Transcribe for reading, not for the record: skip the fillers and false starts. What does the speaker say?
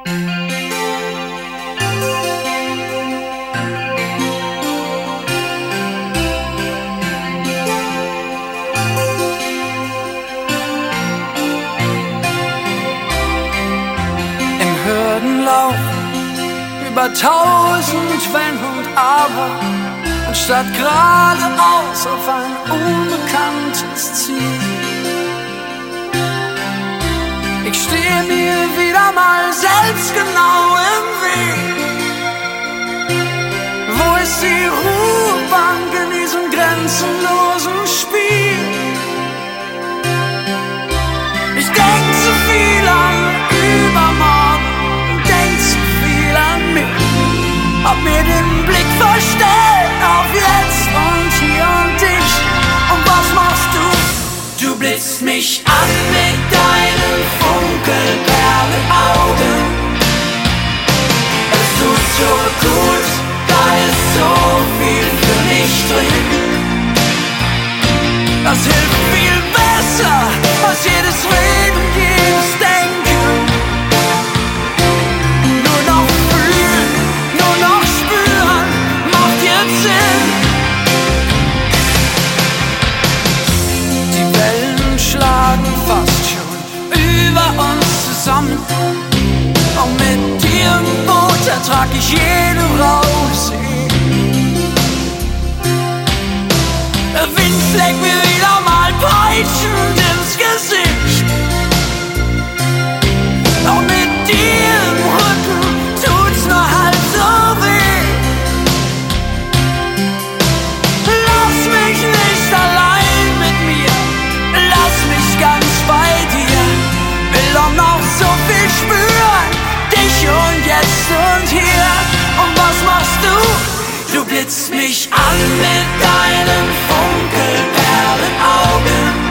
Hürdenlauf über 1000 Wenn und Aber, anstatt geradeaus auf ein unbekanntes Ziel. Ich stehe mir wieder mal selbst genau im Weg. Wo ist die Ruhebank in diesem grenzenlosen Spiel? Ich denk zu viel an übermorgen, hab mir den Blick verstellt auf jetzt und hier und dich. Und was machst du? Du blitzt mich an mit deinen Funkelperlenaugen. Es tut so gut, da ist so viel für mich drin. Das hilft viel besser als jedes Reden, jedes Denken. Fast schon über uns zusammen. Und mit dir im Boot ertrag ich jede Raubsee. Der Wind schlägt mir wieder mal peitschend ins Gesicht. Doch mit dir im Rücken tut's nur halb so weh. Lass mich nicht allein mit mir, lass mich ganz bei dir, will doch noch so viel spüren, dich und jetzt und hier. Und was machst du? Du blitzt mich an mit deinen Funkelperlenaugen.